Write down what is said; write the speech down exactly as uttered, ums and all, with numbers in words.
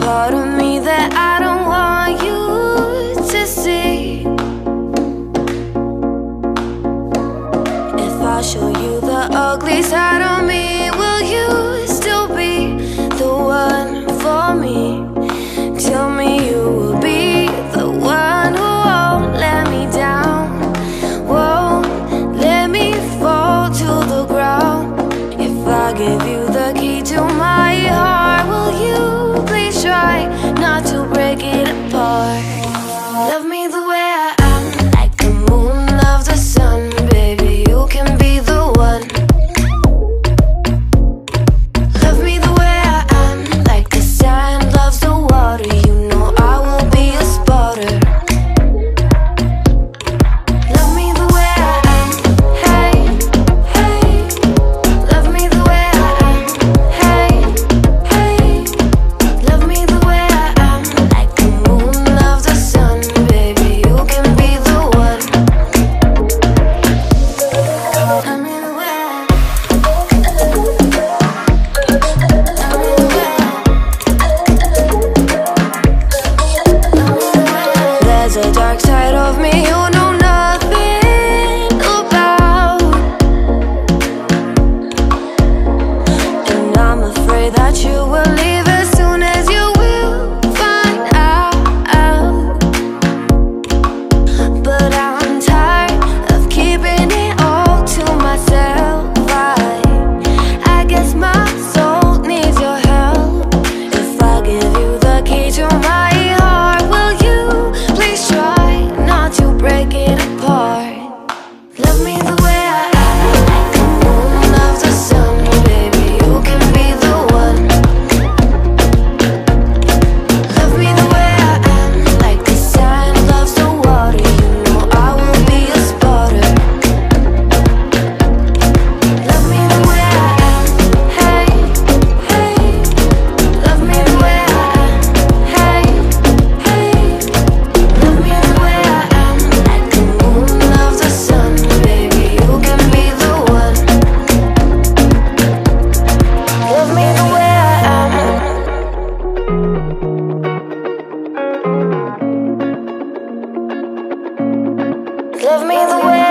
part of me that I don't want you to see. If I show you the ugly side of me, will you still be the one for me? Tell me you will be the one who won't let me down, won't let me fall to the ground. If I give you the key to my heart, will you please try not to break it apart? Love me the way I am, like the moon loves the sun. Baby, you can be the one. Love me the way I am, like the sand loves the water. You know I will be a spotter. Love me the way I am, hey, hey. Love me the way I am, hey, hey. Love me the way I am, like the moon loves the sun. Baby, you can be the one. Love me the way I am. There's a dark side of me you know nothing about, and I'm afraid that you will leave as soon as you will find out. But I'm tired of keeping it all to myself. I, I guess my soul needs your help. If I give you the key to my heart, will you please try not to break it apart? Love me the way I am, like the moon loves the sun. Baby, you can be the one. Love me the way I am, like the sand loves the water. You know I will be a spotter. Love me the way I am, hey, hey. Love me the way I am, hey, hey. Love me the way I am, like the moon loves the sun. Baby, you can be the one. Love me the way I am. Love me the way